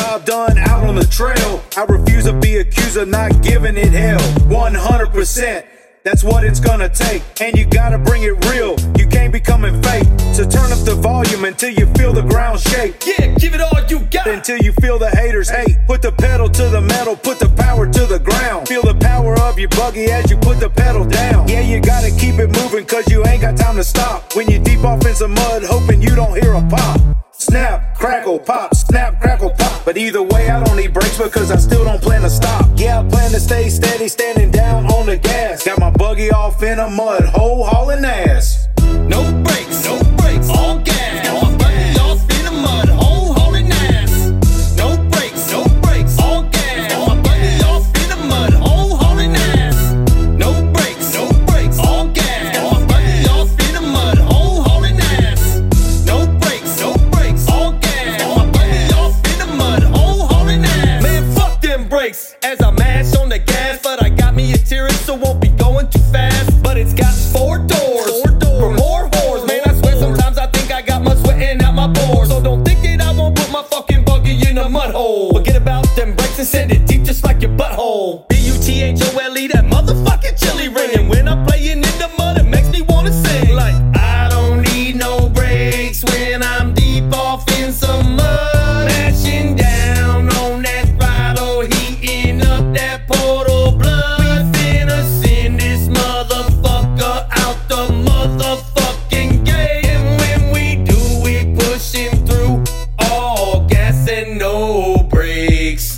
job done out on the trail. I refuse to be accused of not giving it hell. 100%. That's what it's gonna take, and you gotta bring it real. You can't be coming fake. So turn up the volume until you feel the ground shake. Yeah, give it all you got until you feel the haters hate. Put the pedal to the metal, put the power to the ground. Feel the power of your buggy as you put the pedal down. Yeah, you gotta keep it moving, cause you ain't got time to stop. When you deep off in some mud, hoping you don't hear a pop. Snap, crackle, pop, snap, crackle, pop. But either way, I don't need brakes because I still don't plan to stop. Yeah, I plan to stay steady, standing down on the gas. Got my buggy off in a mud hole, hauling ass. No brakes, all gas. Got my buggy off in a mud hole, hauling ass. No brakes, all gas. Got my buggy off in a mud hole, hauling ass. No brakes, all gas. Got my buggy off in a mud hole, hauling ass. No brakes, all gas. Got my buggy off in a mud hole, hauling ass. Man, fuck them brakes as I mash on the gas, but I got me a T-Rex, so won't be going too fast. But it's got 4 doors. For more whores, man, I swear sometimes I think I got mud sweating out my pores. So don't think that I won't put my fucking buggy in a mud hole. Forget about them brakes and send it deep just like your butthole. B-U-T-H-O-L-E, that motherfucking chili ring. And when I'm playing in the mud, it makes me wanna sing like, I don't need no brakes when I'm deep off in some mud. Mashing down on that throttle, heating up that portal blood. We finna send this motherfucker out the motherfucking gate. And when we do, we pushing through all gas and no brakes.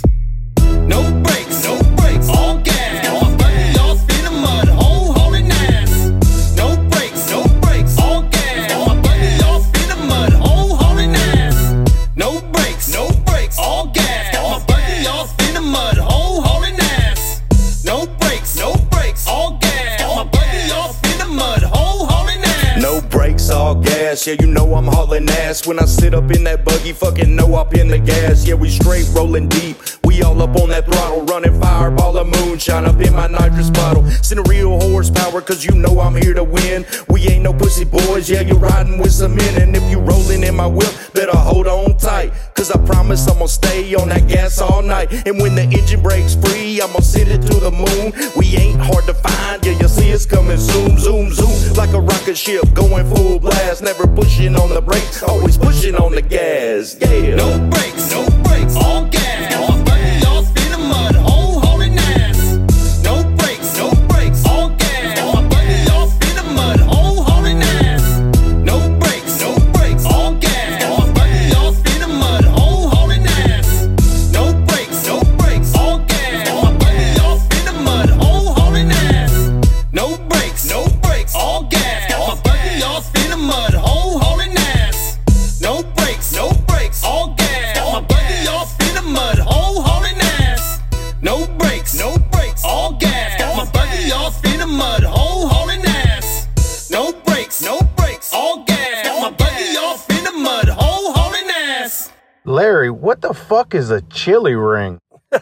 No brakes, all gas. Got my buggy off in a mud hole, hauling ass. No brakes, all gas. Got my buggy off in a mud hole, hauling ass. No brakes, all gas. Got my buggy off in a mud hole, hauling ass. No brakes, all gas. Got my buggy off in a mud hole, hauling ass. No brakes, all gas, yeah, you know I'm hauling ass. When I sit up in that buggy, fucking know up in the gas. Yeah, we straight rolling deep, we all up on that throttle. Running fireball of moonshine up in my nitrous bottle. Send a real horsepower, cause you know I'm here to win. We ain't no pussy boys, yeah, you're riding with some men. And if you rolling in my whip, better hold on tight, cause I promise I'm gonna stay on that gas all night. And when the engine breaks free, I'm gonna send it to the moon. We ain't hard to find, yeah, you'll see us coming zoom, zoom, zoom. Like a rocket ship going full blast. Never pushing on the brakes, always pushing on the gas, yeah. No brakes, all gas. Got my buggy off in a mud hole, hauling ass. No brakes, all gas. Got my buggy off in a mud hole, hauling ass. No brakes, all gas. Got my buggy off in a mud hole, hauling ass. No brakes, all gas. Got my buggy off in a mud hole, hauling ass. No brakes, all gas. Got my buggy off in a mud hole, hauling ass. No brakes, all gas. Got my buggy off in a mud hole, hauling ass. No brakes, all gas. Got my buggy off in a mud hole, hauling ass. No brakes, all gas. Got my buggy off in a mud hole, hauling ass. Larry, what the fuck is a chili ring?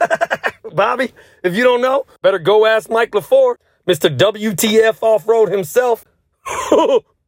Bobby, if you don't know, better go ask Mike LaFour, Mr. WTF Off-Road himself.